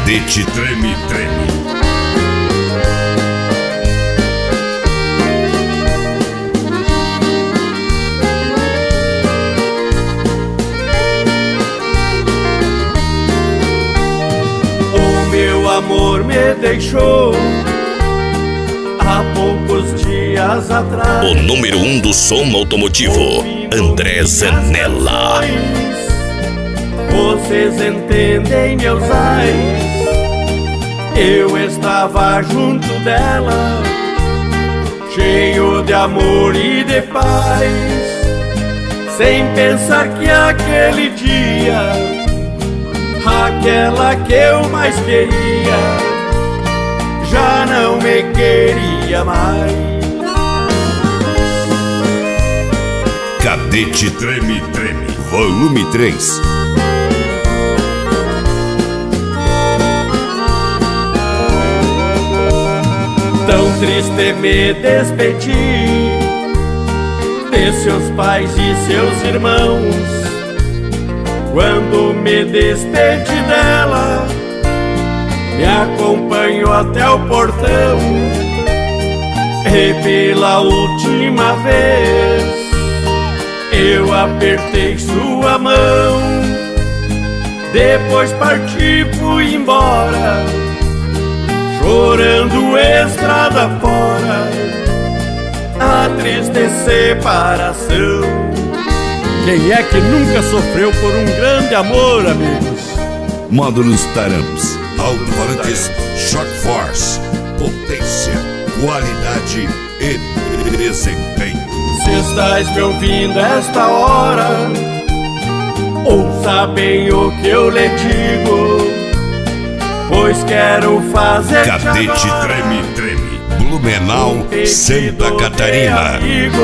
Cadete Treme Treme. Meu amor me deixou há poucos dias atrás. O número 1 do som automotivo, André Zanella. Vocês entendem meus ais? Eu estava junto dela, cheio de amor e de paz, sem pensar que aquele dia aquela que eu mais queria já não me queria mais. Cadete Treme Treme, volume 3. Tão triste me despedi de seus pais e seus irmãos. Quando me despedi dela, me acompanhou até o portão. E pela última vez eu apertei sua mão. Depois parti, fui embora, chorando estrada fora, a triste separação. Quem é que nunca sofreu por um grande amor, amigos? Módulos Taramps, alto-falantes Shock Force, potência, qualidade e desempenho. Se estás me ouvindo esta hora, ouça bem o que eu lhe digo, pois quero fazer Cadete Treme Treme, Blumenau, Santa Catarina.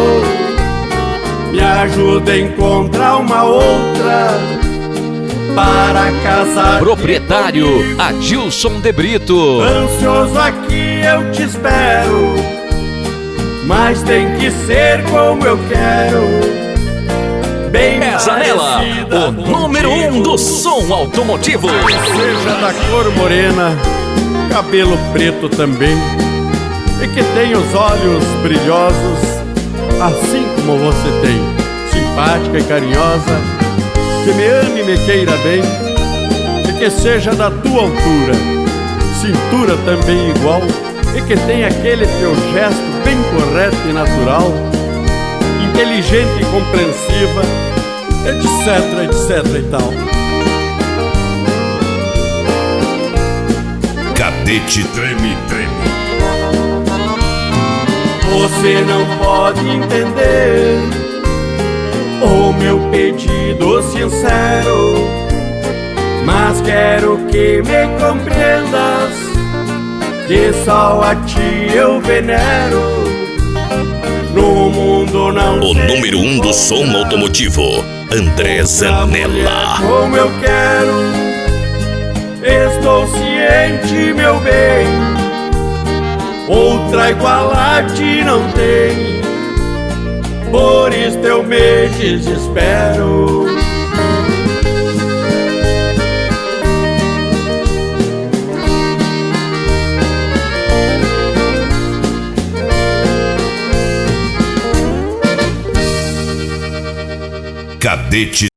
Me ajuda a encontrar uma outra para casar. Proprietário Adilson de Brito. Ansioso aqui eu te espero, mas tem que ser como eu quero. Bem Zanella, o número 1 do som automotivo. Seja da cor morena, cabelo preto também, e que tenha os olhos brilhosos, assim como você tem, simpática e carinhosa, que me ame e me queira bem, e que seja da tua altura, cintura também igual, e que tenha aquele teu gesto bem correto e natural, inteligente e compreensiva, etc, etc e tal. Cadete Treme Treme. Você não pode entender o meu pedido sincero, mas quero que me compreendas que só a ti eu venero. No mundo não o número 1 do som automotivo, André Zanella. Como eu quero, estou ciente, meu bem, outra igual a ti não tem, por isso eu me desespero. Cadete